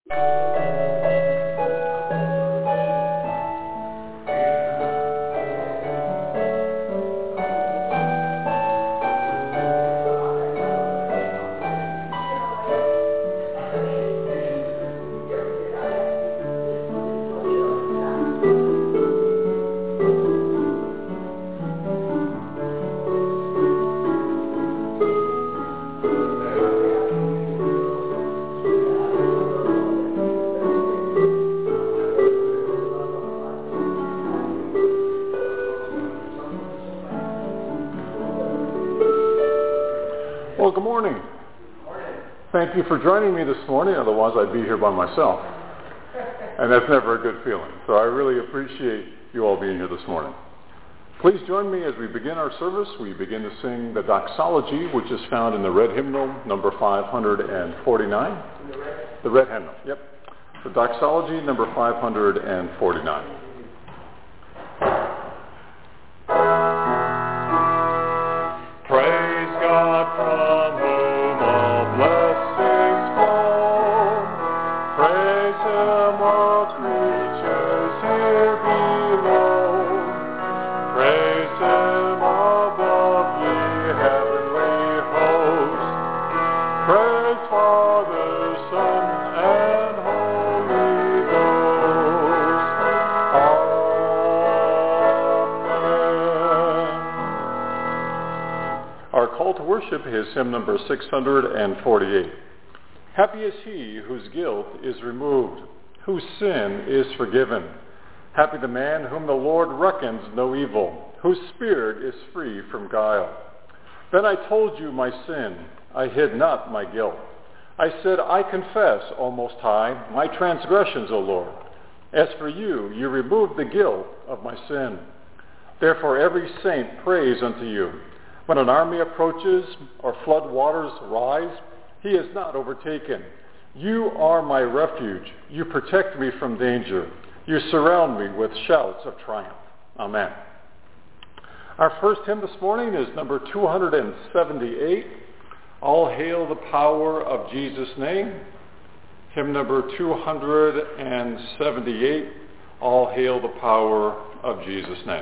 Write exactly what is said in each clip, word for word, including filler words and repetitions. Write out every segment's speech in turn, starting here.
Well, good morning. Thank you for joining me this morning, otherwise I'd be here by myself. And that's never a good feeling. So I really appreciate you all being here this morning. Please join me as we begin our service. We begin to sing the doxology, which is found in the red hymnal, number five hundred forty-nine. The red hymnal, yep. The doxology, number five hundred forty-nine. Worship is hymn number six hundred forty-eight. Happy is he whose guilt is removed, whose sin is forgiven. Happy the man whom the Lord reckons no evil, whose spirit is free from guile. Then I told you my sin, I hid not my guilt. I said, I confess, O Most High, my transgressions, O Lord. As for you, you removed the guilt of my sin. Therefore every saint prays unto you. When an army approaches or flood waters rise, he is not overtaken. You are my refuge. You protect me from danger. You surround me with shouts of triumph. Amen. Our first hymn this morning is number two hundred seventy-eight, All Hail the Power of Jesus' Name. Hymn number two hundred seventy-eight, All Hail the Power of Jesus' Name.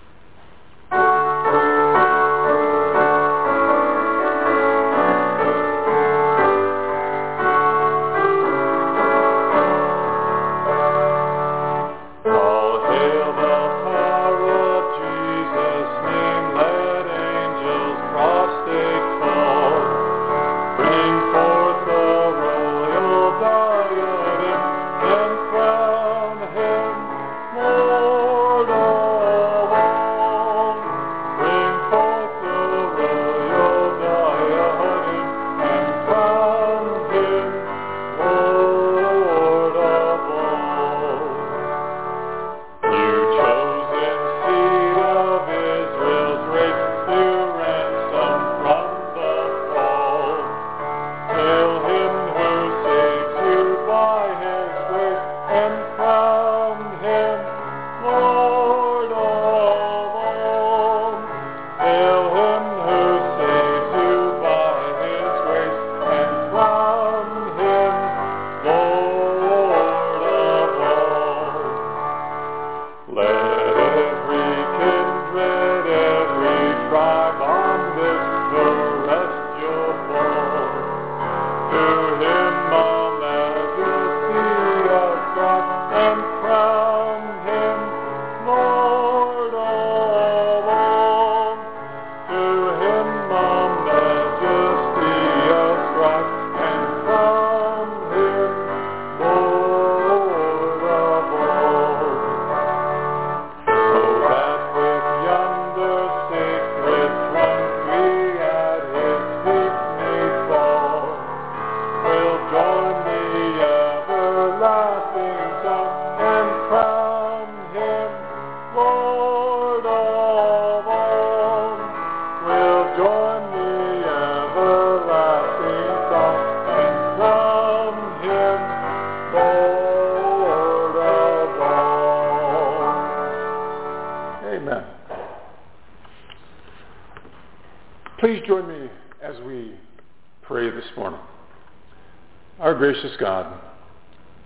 Please join me as we pray this morning. Our gracious God,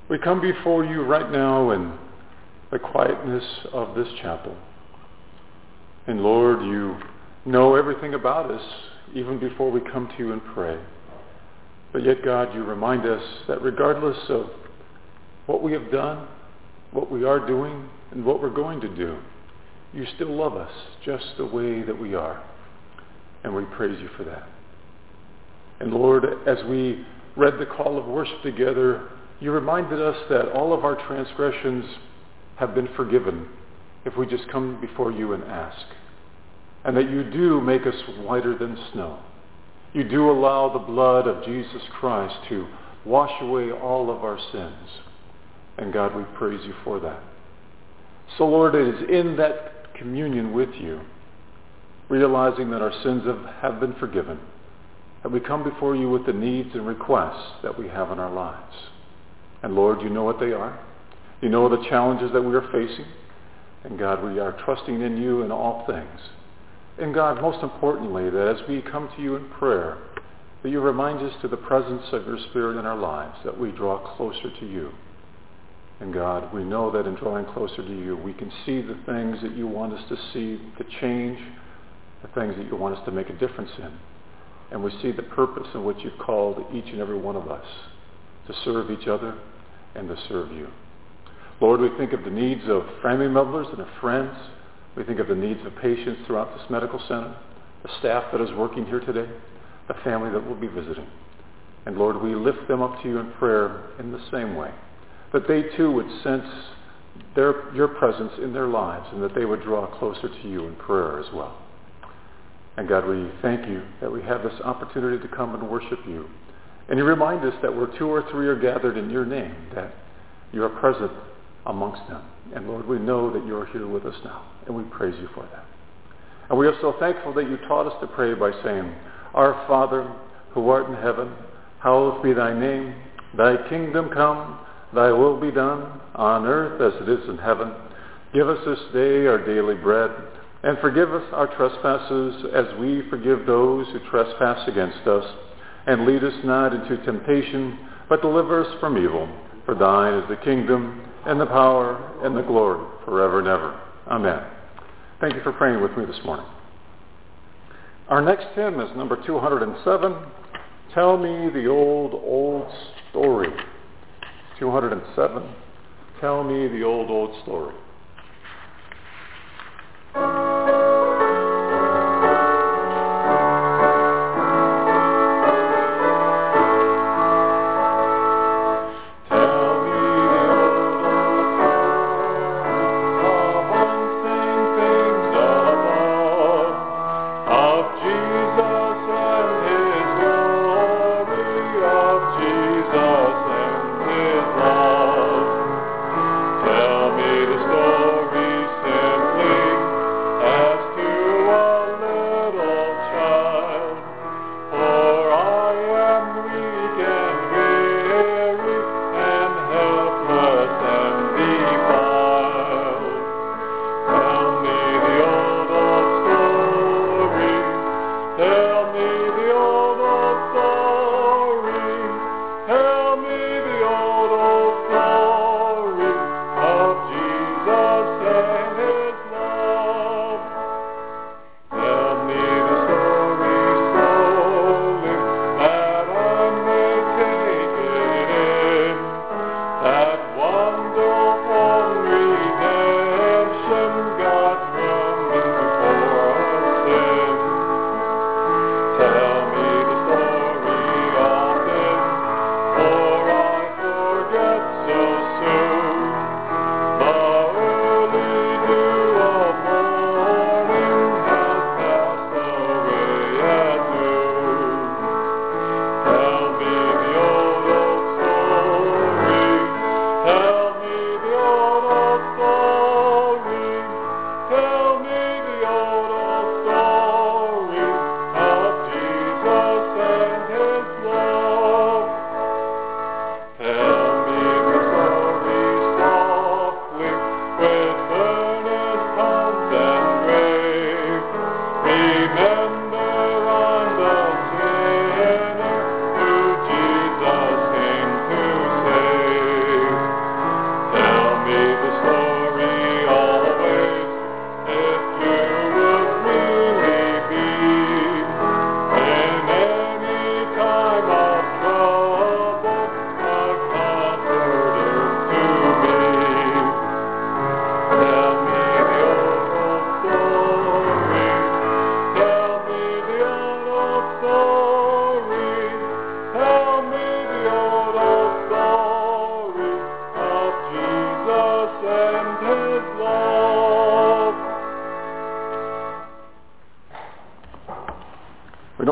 We come before you right now in the quietness of this chapel. And Lord, you know everything about us even before we come to you and pray. But yet, God, you remind us that regardless of what we have done, what we are doing, and what we're going to do, you still love us just the way that we are. And we praise you for that. And Lord, as we read the call of worship together, you reminded us that all of our transgressions have been forgiven if we just come before you and ask. And that you do make us whiter than snow. You do allow the blood of Jesus Christ to wash away all of our sins. And God, we praise you for that. So Lord, it is in that communion with you, realizing that our sins have, have been forgiven, that we come before you with the needs and requests that we have in our lives. And Lord, you know what they are. You know the challenges that we are facing. And God, we are trusting in you in all things. And God, most importantly, that as we come to you in prayer, that you remind us to the presence of your Spirit in our lives, that we draw closer to you. And God, we know that in drawing closer to you, we can see the things that you want us to see, to change, the things that you want us to make a difference in. And we see the purpose in which you've called each and every one of us to serve each other and to serve you. Lord, we think of the needs of family members and of friends. We think of the needs of patients throughout this medical center, the staff that is working here today, the family that will be visiting. And Lord, we lift them up to you in prayer in the same way, that they too would sense their, your presence in their lives and that they would draw closer to you in prayer as well. And God, we thank you that we have this opportunity to come and worship you. And you remind us that where two or three are gathered in your name, that you are present amongst them. And Lord, we know that you are here with us now, and we praise you for that. And we are so thankful that you taught us to pray by saying, Our Father, who art in heaven, hallowed be thy name. Thy kingdom come, thy will be done, on earth as it is in heaven. Give us this day our daily bread, and forgive us our trespasses as we forgive those who trespass against us. And lead us not into temptation, but deliver us from evil. For thine is the kingdom, and the power, and the glory, forever and ever. Amen. Thank you for praying with me this morning. Our next hymn is number two hundred seven, Tell Me the Old, Old Story. two hundred seven, Tell Me the Old, Old Story. Tell me the story.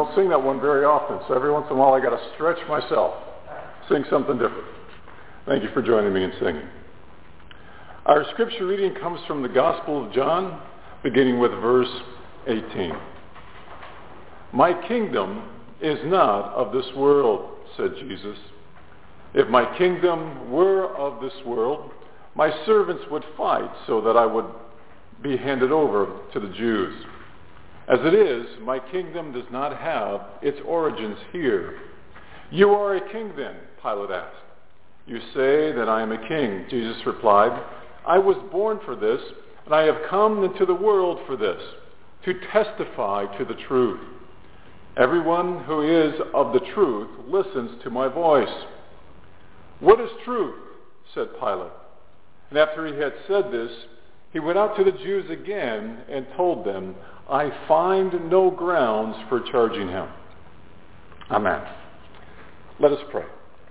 don't sing that one very often, so every once in a while I got to stretch myself, sing something different. Thank you for joining me in singing. Our scripture reading comes from the Gospel of John, beginning with verse eighteen. My kingdom is not of this world, said Jesus. If my kingdom were of this world, my servants would fight so that I would be handed over to the Jews. As it is, my kingdom does not have its origins here. You are a king then, Pilate asked. You say that I am a king, Jesus replied. I was born for this, and I have come into the world for this, to testify to the truth. Everyone who is of the truth listens to my voice. What is truth? Said Pilate. And after he had said this, he went out to the Jews again and told them, I find no grounds for charging him. Amen. Let us pray.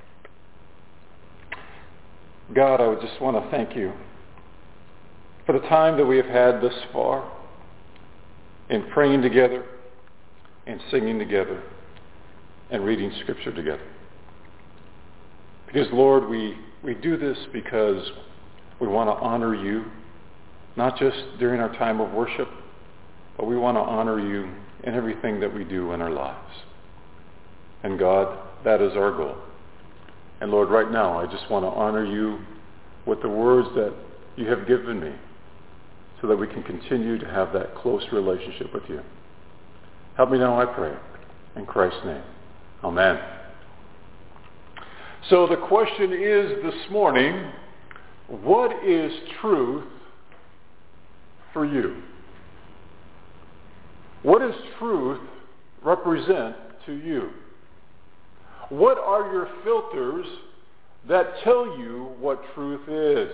God, I would just want to thank you for the time that we have had thus far in praying together and singing together and reading Scripture together. Because, Lord, we, we do this because we want to honor you, not just during our time of worship, but we want to honor you in everything that we do in our lives. And God, that is our goal. And Lord, right now, I just want to honor you with the words that you have given me so that we can continue to have that close relationship with you. Help me now, I pray. In Christ's name. Amen. So the question is this morning, what is truth for you? What does truth represent to you? What are your filters that tell you what truth is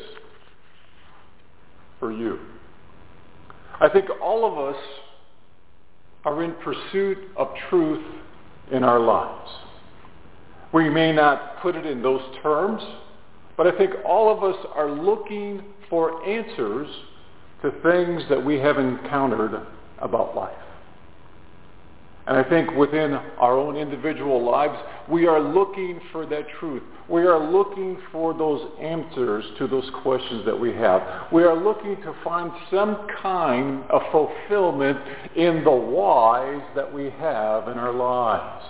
for you? I think all of us are in pursuit of truth in our lives. We may not put it in those terms, but I think all of us are looking for answers to things that we have encountered about life. And I think within our own individual lives, we are looking for that truth. We are looking for those answers to those questions that we have. We are looking to find some kind of fulfillment in the whys that we have in our lives.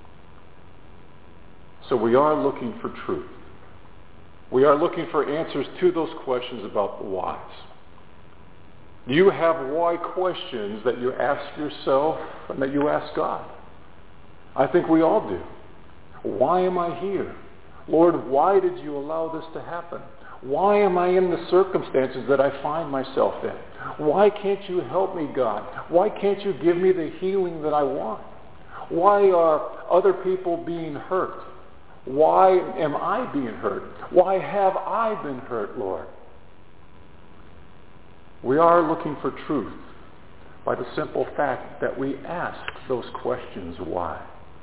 So we are looking for truth. We are looking for answers to those questions about the whys. Do you have why questions that you ask yourself and that you ask God? I think we all do. Why am I here? Lord, why did you allow this to happen? Why am I in the circumstances that I find myself in? Why can't you help me, God? Why can't you give me the healing that I want? Why are other people being hurt? Why am I being hurt? Why have I been hurt, Lord? We are looking for truth by the simple fact that we ask those questions why.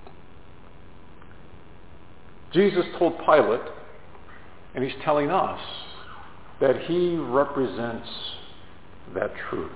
Jesus told Pilate, and he's telling us, that he represents that truth.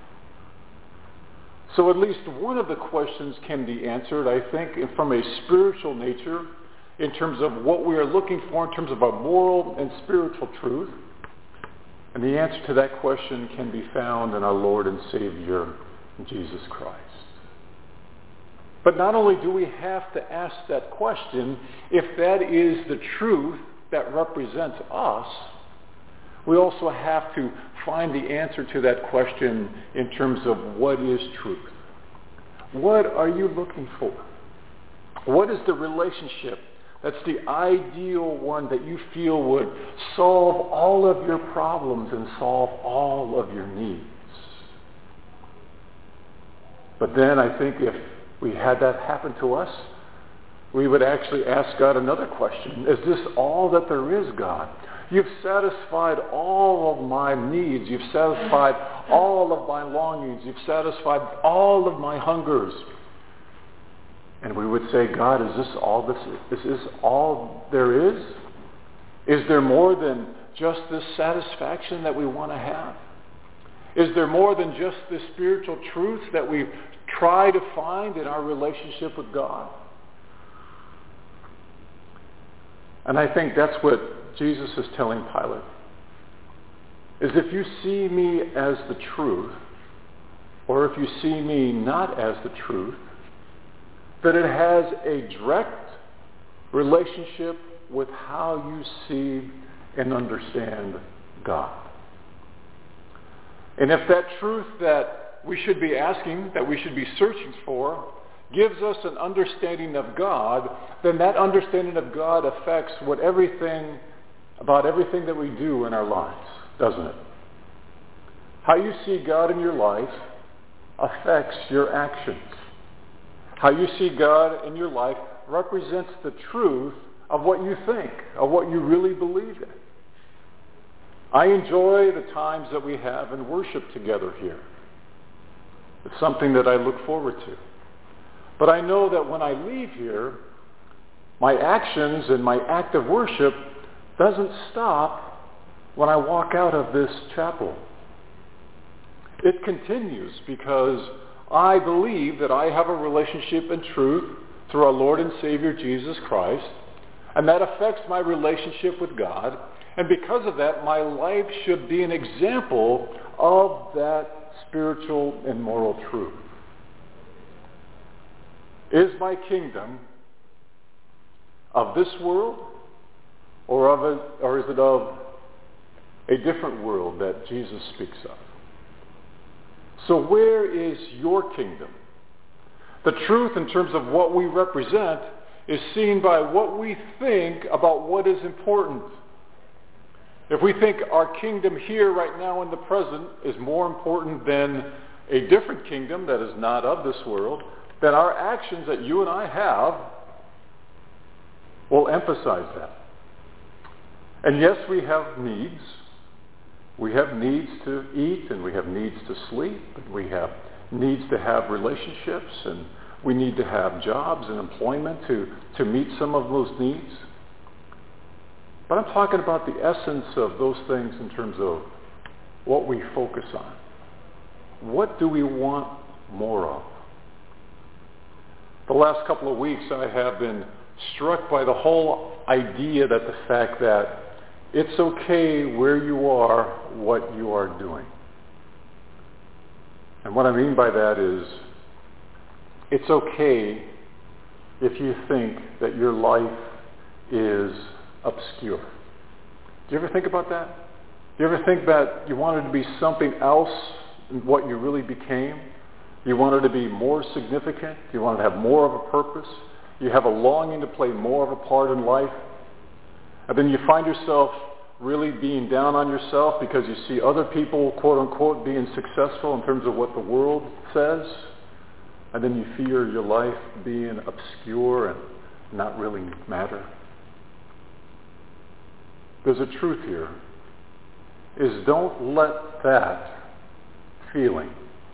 So at least one of the questions can be answered, I think, from a spiritual nature, in terms of what we are looking for, in terms of our moral and spiritual truth. And the answer to that question can be found in our Lord and Savior, Jesus Christ. But not only do we have to ask that question, if that is the truth that represents us, we also have to find the answer to that question in terms of what is truth. What are you looking for? What is the relationship that's the ideal one that you feel would solve all of your problems and solve all of your needs? But then I think if we had that happen to us, we would actually ask God another question. Is this all that there is, God? You've satisfied all of my needs. You've satisfied all of my longings. You've satisfied all of my hungers. And we would say, God, is this all this is this all there is? Is there more than just this satisfaction that we want to have? Is there more than just this spiritual truth that we've try to find in our relationship with God? And I think that's what Jesus is telling Pilate. Is if you see me as the truth, or if you see me not as the truth, that it has a direct relationship with how you see and understand God. And if that truth that we should be asking, that we should be searching for, gives us an understanding of God, then that understanding of God affects what everything, about everything that we do in our lives, doesn't it? How you see God in your life affects your actions. How you see God in your life represents the truth of what you think, of what you really believe in. I enjoy the times that we have in worship together here. It's something that I look forward to. But I know that when I leave here, my actions and my act of worship doesn't stop when I walk out of this chapel. It continues because I believe that I have a relationship in truth through our Lord and Savior Jesus Christ, and that affects my relationship with God. And because of that, my life should be an example of that spiritual and moral truth. Is my kingdom of this world, or of a, or is it of a different world that Jesus speaks of? So where is your kingdom? The truth in terms of what we represent is seen by what we think about what is important. If we think our kingdom here right now in the present is more important than a different kingdom that is not of this world, then our actions that you and I have will emphasize that. And yes, we have needs. We have needs to eat, and we have needs to sleep, and we have needs to have relationships, and we need to have jobs and employment to, to meet some of those needs. But I'm talking about the essence of those things in terms of what we focus on. What do we want more of? The last couple of weeks I have been struck by the whole idea that the fact that it's okay where you are, what you are doing. And what I mean by that is, it's okay if you think that your life is obscure. Do you ever think about that? Do you ever think that you wanted to be something else than what you really became? You wanted to be more significant? You wanted to have more of a purpose? You have a longing to play more of a part in life? And then you find yourself really being down on yourself because you see other people, quote unquote, being successful in terms of what the world says. And then you fear your life being obscure and not really matter. There's a truth here, is don't let that feeling,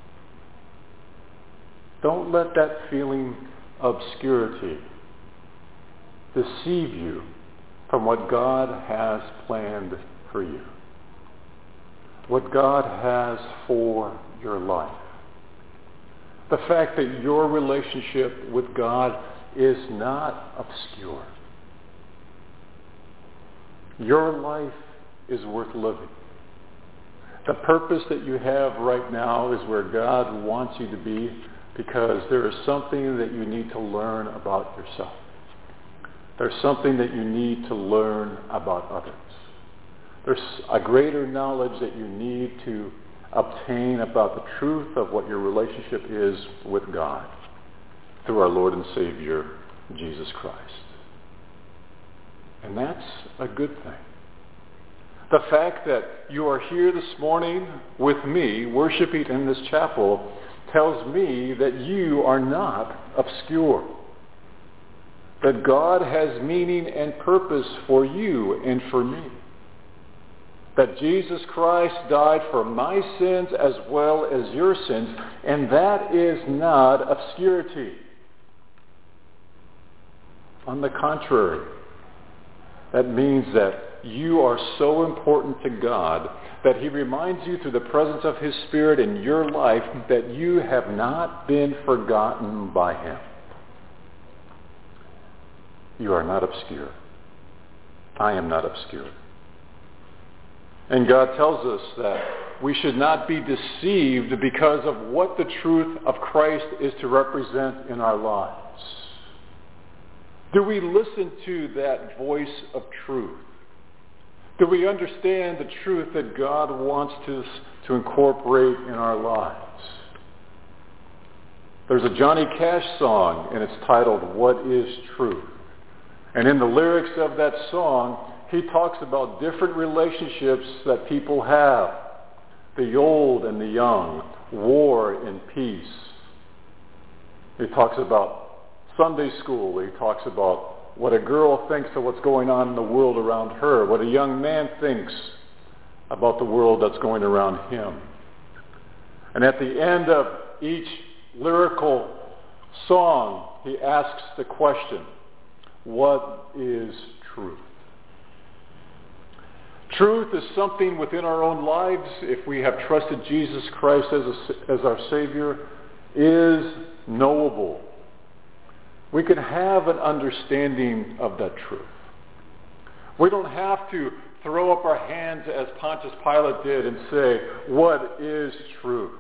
don't let that feeling of obscurity deceive you from what God has planned for you, what God has for your life. The fact that your relationship with God is not obscure. Your life is worth living. The purpose that you have right now is where God wants you to be, because there is something that you need to learn about yourself. There's something that you need to learn about others. There's a greater knowledge that you need to obtain about the truth of what your relationship is with God through our Lord and Savior, Jesus Christ. And that's a good thing. The fact that you are here this morning with me, worshiping in this chapel, tells me that you are not obscure. That God has meaning and purpose for you and for me. That Jesus Christ died for my sins as well as your sins, and that is not obscurity. On the contrary, that means that you are so important to God that he reminds you through the presence of his Spirit in your life that you have not been forgotten by him. You are not obscure. I am not obscure. And God tells us that we should not be deceived because of what the truth of Christ is to represent in our lives. Do we listen to that voice of truth? Do we understand the truth that God wants us to incorporate in our lives? There's a Johnny Cash song, and it's titled, "What is Truth?" And in the lyrics of that song, he talks about different relationships that people have. The old and the young, war and peace. He talks about Sunday school. He talks about what a girl thinks of what's going on in the world around her, what a young man thinks about the world that's going around him. And at the end of each lyrical song, he asks the question, what is truth? Truth is something within our own lives, if we have trusted Jesus Christ as, a, as our Savior, is knowable. We can have an understanding of that truth. We don't have to throw up our hands as Pontius Pilate did and say, what is truth?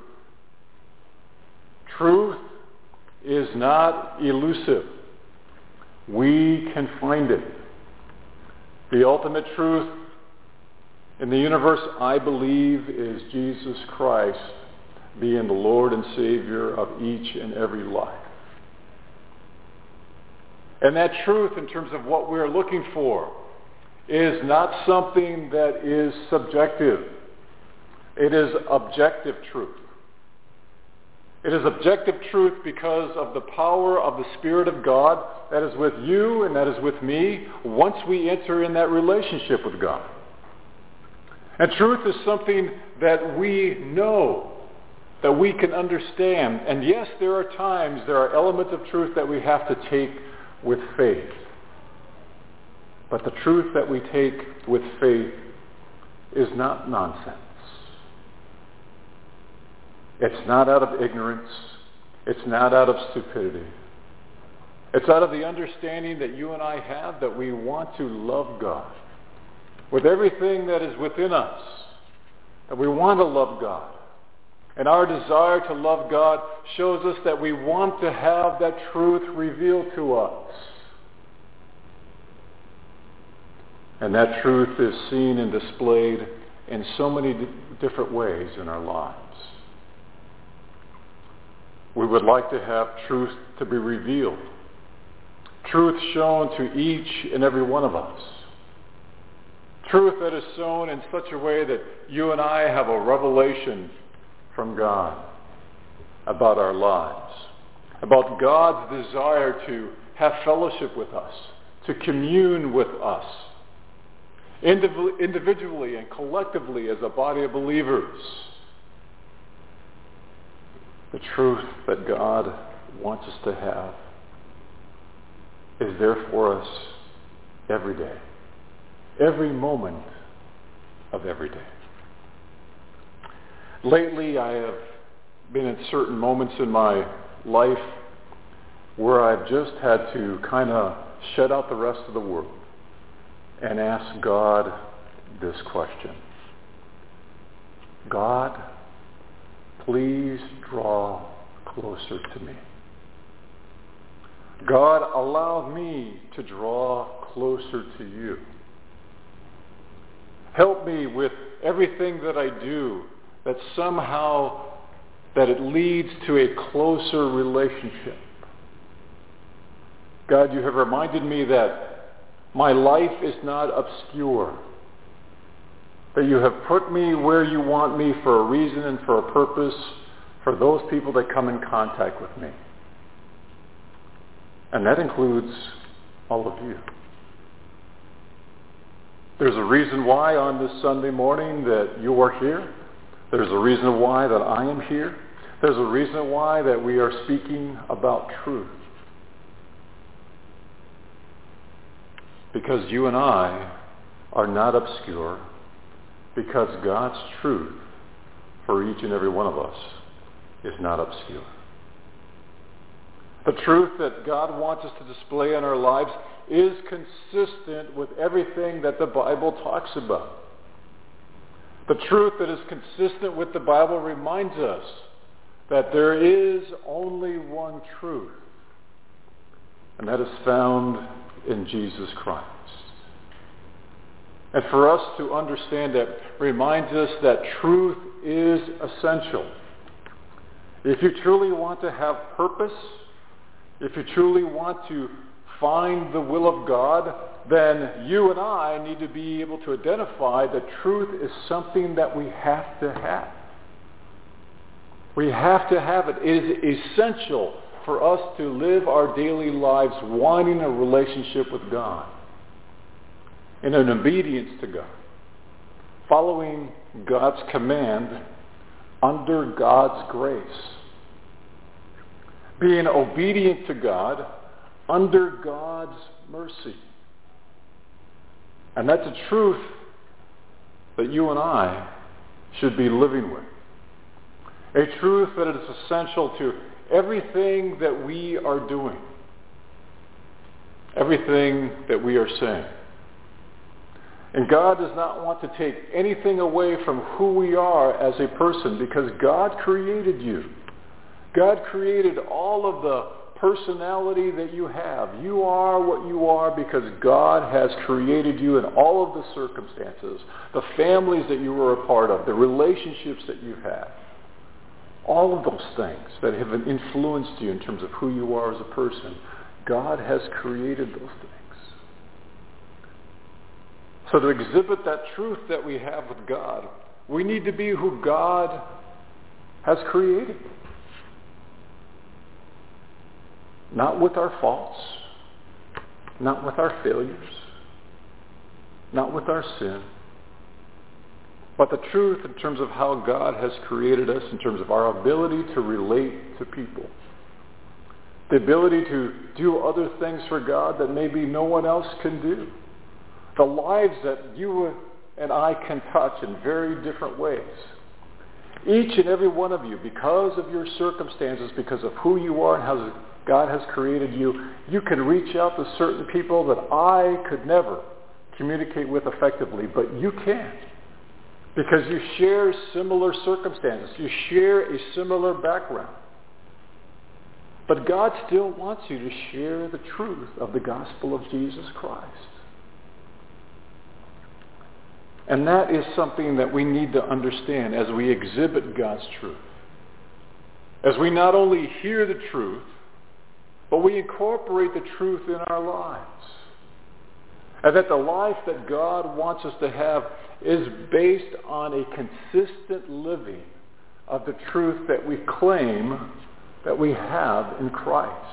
Truth is not elusive. We can find it. The ultimate truth in the universe, I believe, is Jesus Christ being the Lord and Savior of each and every life. And that truth, in terms of what we're looking for, is not something that is subjective. It is objective truth. It is objective truth because of the power of the Spirit of God that is with you and that is with me once we enter in that relationship with God. And truth is something that we know, that we can understand. And yes, there are times, there are elements of truth that we have to take with faith. But the truth that we take with faith is not nonsense. It's not out of ignorance. It's not out of stupidity. It's out of the understanding that you and I have that we want to love God with everything that is within us, that we want to love God. And our desire to love God shows us that we want to have that truth revealed to us. And that truth is seen and displayed in so many d- different ways in our lives. We would like to have truth to be revealed. Truth shown to each and every one of us. Truth that is shown in such a way that you and I have a revelation from God about our lives, about God's desire to have fellowship with us, to commune with us, indiv- individually and collectively as a body of believers. The truth that God wants us to have is there for us every day, every moment of every day. Lately, I have been in certain moments in my life where I've just had to kind of shut out the rest of the world and ask God this question. God, please draw closer to me. God, allow me to draw closer to you. Help me with everything that I do that somehow that it leads to a closer relationship. God, you have reminded me that my life is not obscure, that you have put me where you want me for a reason and for a purpose for those people that come in contact with me. And that includes all of you. There's a reason why on this Sunday morning that you are here. There's a reason why that I am here. There's a reason why that we are speaking about truth. Because you and I are not obscure because God's truth for each and every one of us is not obscure. The truth that God wants us to display in our lives is consistent with everything that the Bible talks about. The truth that is consistent with the Bible reminds us that there is only one truth, and that is found in Jesus Christ. And for us to understand that reminds us that truth is essential. If you truly want to have purpose, if you truly want to find the will of God, then you and I need to be able to identify that truth is something that we have to have. We have to have it. It is essential for us to live our daily lives wanting a relationship with God and in obedience to God, following God's command under God's grace, being obedient to God under God's mercy. And that's a truth that you and I should be living with. A truth that is essential to everything that we are doing, everything that we are saying. And God does not want to take anything away from who we are as a person because God created you. God created all of the personality that you have. You are what you are because God has created you in all of the circumstances, the families that you were a part of, the relationships that you have. All of those things that have influenced you in terms of who you are as a person, God has created those things. So to exhibit that truth that we have with God, we need to be who God has created. Not with our faults, not with our failures, not with our sin, but the truth in terms of how God has created us, in terms of our ability to relate to people. The ability to do other things for God that maybe no one else can do. The lives that you and I can touch in very different ways. Each and every one of you, because of your circumstances, because of who you are and how God has created you, you can reach out to certain people that I could never communicate with effectively, but you can. Because you share similar circumstances. You share a similar background. But God still wants you to share the truth of the gospel of Jesus Christ. And that is something that we need to understand as we exhibit God's truth. As we not only hear the truth, but we incorporate the truth in our lives. And that the life that God wants us to have is based on a consistent living of the truth that we claim that we have in Christ.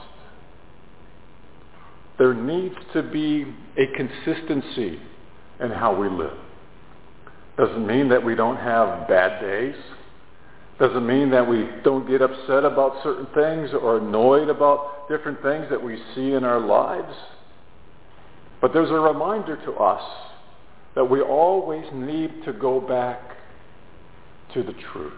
There needs to be a consistency in how we live. Doesn't mean that we don't have bad days. Doesn't mean that we don't get upset about certain things or annoyed about different things that we see in our lives. But there's a reminder to us that we always need to go back to the truth.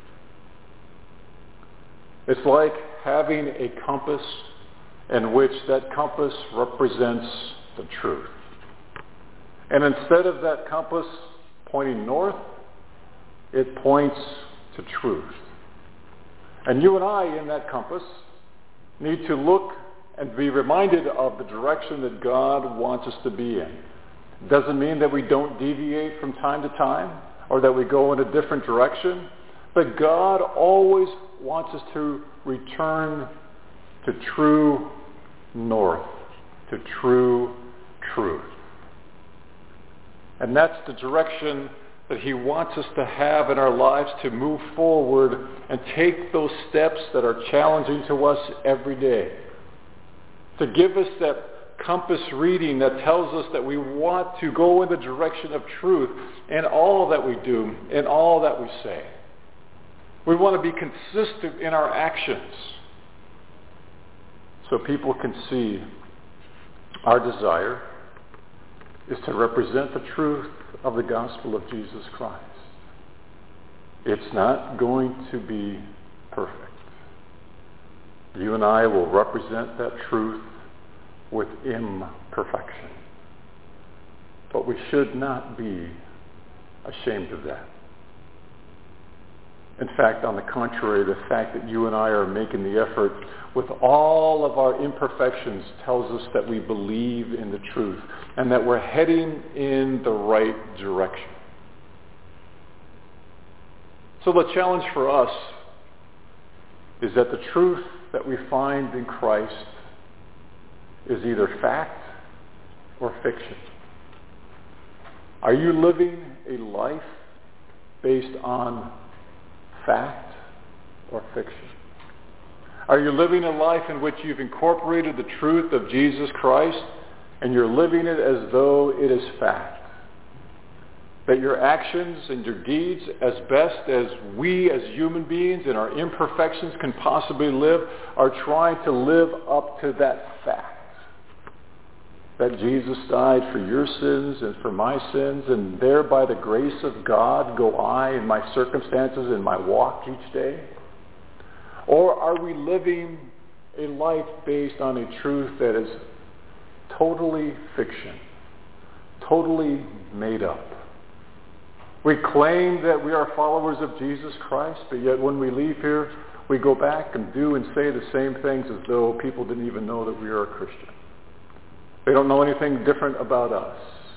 It's like having a compass in which that compass represents the truth. And instead of that compass pointing north, it points to truth. And you and I in that compass need to look and be reminded of the direction that God wants us to be in. It doesn't mean that we don't deviate from time to time or that we go in a different direction, but God always wants us to return to true north, to true truth. And that's the direction that he wants us to have in our lives to move forward and take those steps that are challenging to us every day. To give us that compass reading that tells us that we want to go in the direction of truth in all that we do, in all that we say. We want to be consistent in our actions so people can see our desire is to represent the truth of the gospel of Jesus Christ. It's not going to be perfect. You and I will represent that truth with imperfection. But we should not be ashamed of that. In fact, on the contrary, the fact that you and I are making the effort with all of our imperfections tells us that we believe in the truth and that we're heading in the right direction. So the challenge for us is that the truth that we find in Christ is either fact or fiction. Are you living a life based on fact or fiction? Are you living a life in which you've incorporated the truth of Jesus Christ and you're living it as though it is fact? That your actions and your deeds, as best as we as human beings and our imperfections can possibly live, are trying to live up to that fact. That Jesus died for your sins and for my sins, and there by the grace of God go I in my circumstances in my walk each day? Or are we living a life based on a truth that is totally fiction, totally made up? We claim that we are followers of Jesus Christ, but yet when we leave here, we go back and do and say the same things as though people didn't even know that we are a Christian. They don't know anything different about us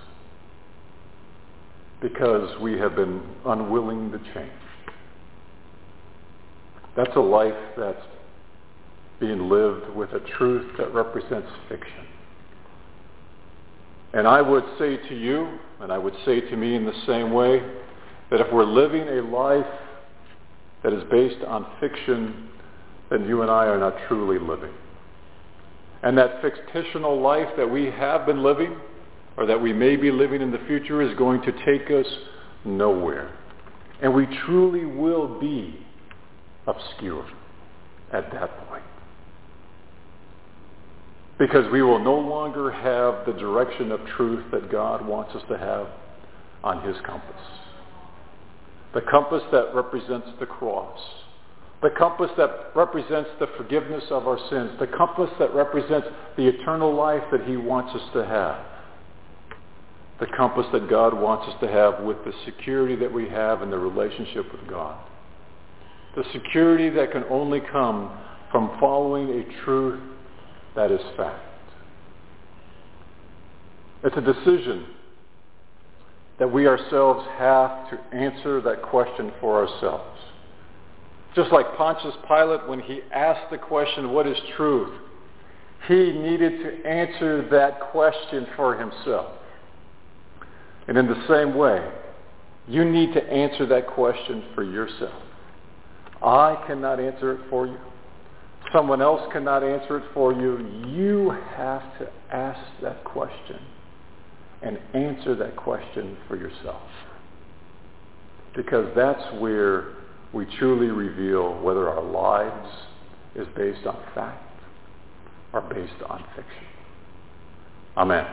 because we have been unwilling to change. That's a life that's being lived with a truth that represents fiction. And I would say to you, and I would say to me in the same way, that if we're living a life that is based on fiction, then you and I are not truly living. And that fictional life that we have been living, or that we may be living in the future, is going to take us nowhere. And we truly will be obscure at that point. Because we will no longer have the direction of truth that God wants us to have on his compass. The compass that represents the cross. The compass that represents the forgiveness of our sins. The compass that represents the eternal life that he wants us to have. The compass that God wants us to have with the security that we have in the relationship with God. The security that can only come from following a truth that is fact. It's a decision that we ourselves have to answer that question for ourselves. Just like Pontius Pilate, when he asked the question, what is truth? He needed to answer that question for himself. And in the same way, you need to answer that question for yourself. I cannot answer it for you. Someone else cannot answer it for you. You have to ask that question and answer that question for yourself. Because that's where we truly reveal whether our lives is based on fact or based on fiction. Amen.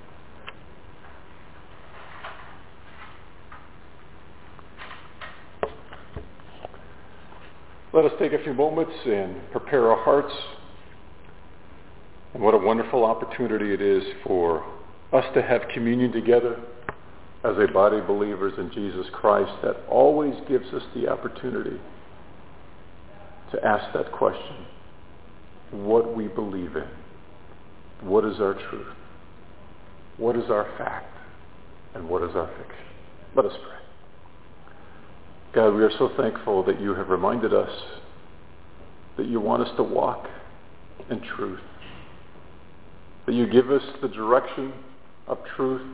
Let us take a few moments and prepare our hearts. And what a wonderful opportunity it is for us to have communion together as a body of believers in Jesus Christ that always gives us the opportunity to ask that question. What we believe in. What is our truth? What is our fact? And what is our fiction? Let us pray. God, we are so thankful that you have reminded us that you want us to walk in truth. That you give us the direction of truth,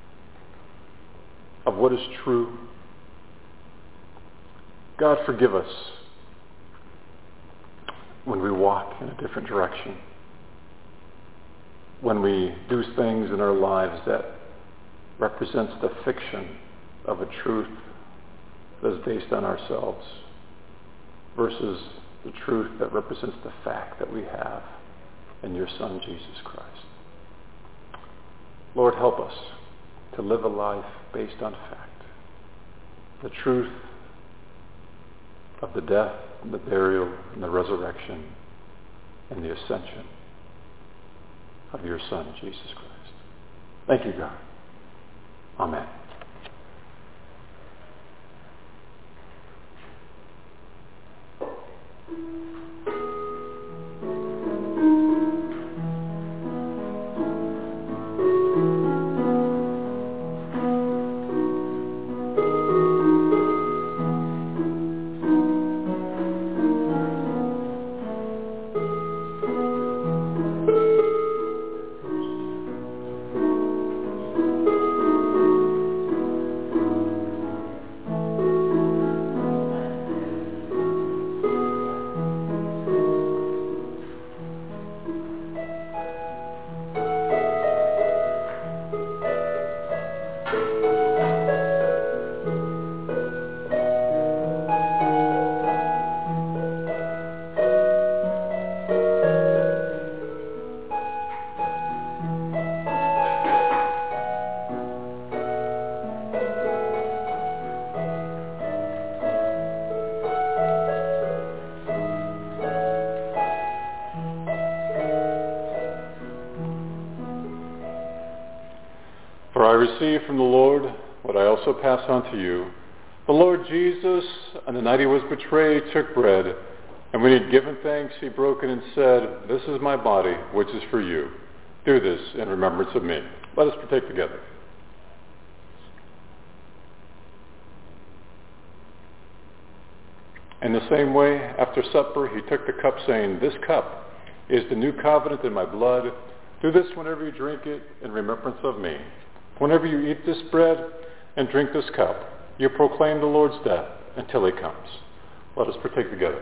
of what is true. God, forgive us when we walk in a different direction. When we do things in our lives that represents the fiction of a truth that is based on ourselves versus the truth that represents the fact that we have in your Son, Jesus Christ. Lord, help us to live a life based on fact. The truth of the death, and the burial, and the resurrection, and the ascension of your Son, Jesus Christ. Thank you, God. Amen. For I received from the Lord what I also pass on to you. The Lord Jesus, on the night he was betrayed, took bread, and when he had given thanks, he broke it and said, "This is my body, which is for you. Do this in remembrance of me." Let us partake together. In the same way, after supper, he took the cup, saying, "This cup is the new covenant in my blood. Do this whenever you drink it in remembrance of me. Whenever you eat this bread and drink this cup, you proclaim the Lord's death until he comes." Let us partake together.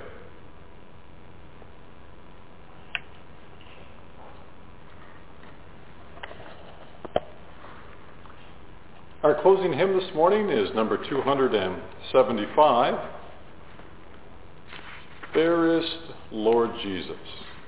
Our closing hymn this morning is number two seventy-five, "Fairest Lord Jesus."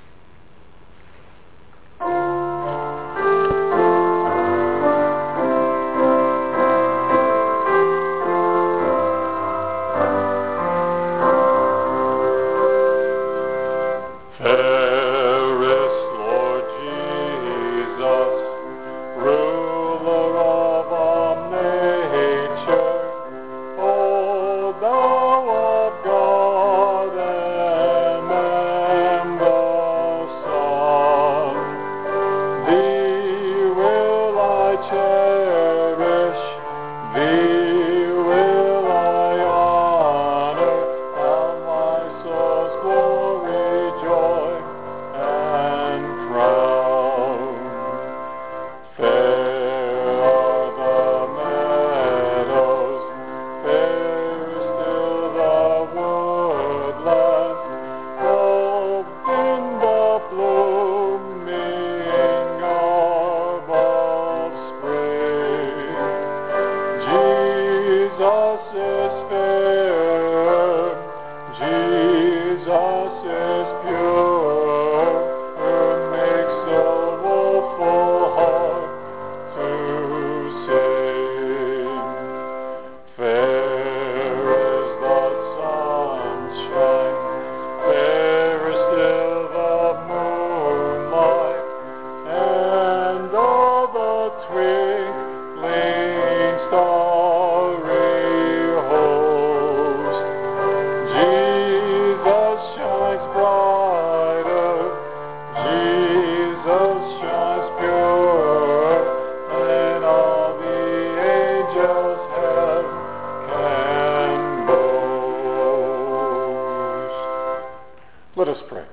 Let us pray.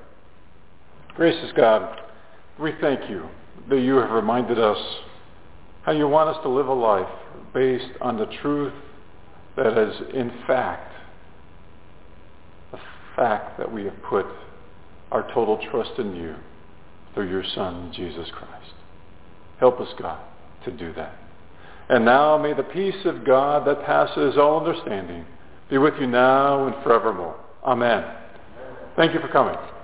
Gracious God, we thank you that you have reminded us how you want us to live a life based on the truth that is in fact the fact that we have put our total trust in you through your Son, Jesus Christ. Help us, God, to do that. And now may the peace of God that passes all understanding be with you now and forevermore. Amen. Thank you for coming.